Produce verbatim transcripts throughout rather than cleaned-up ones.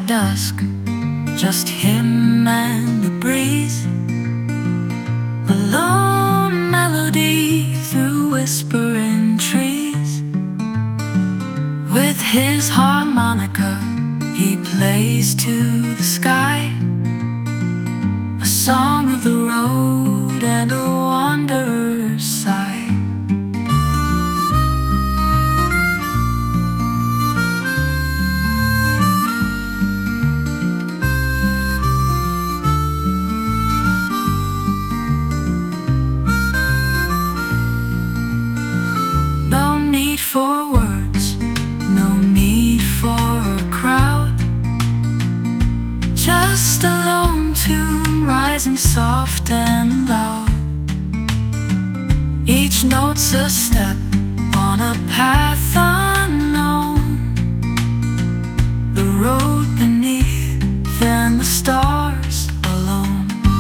dusk, just him and the breeze, a lone melody through whispering trees. With his harmonica he plays to the sky, a song of the road and a wanderer's sigh. No need for words, no need for a crowd, just a lone tune rising soft and loud. Each note's a step on a path unknown, the road beneath and the stars alone.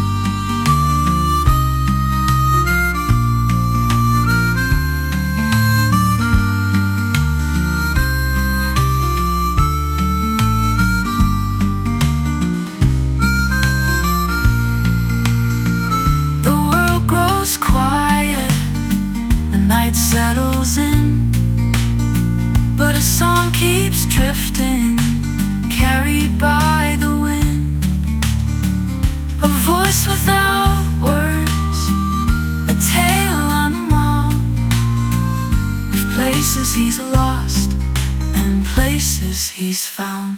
Quiet, the night settles in, but a song keeps drifting, carried by the wind. A voice without words, a tale unwound, of places he's lost and places he's found.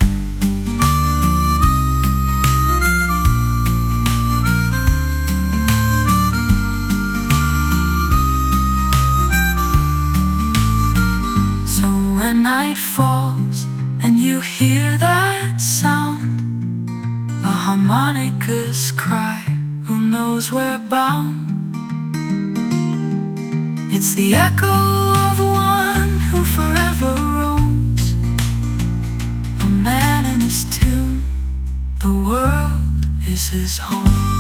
When night falls and you hear that sound, a harmonica's cry, who knows where bound? It's the echo of one who forever roams, a man in his tune, the world is his home.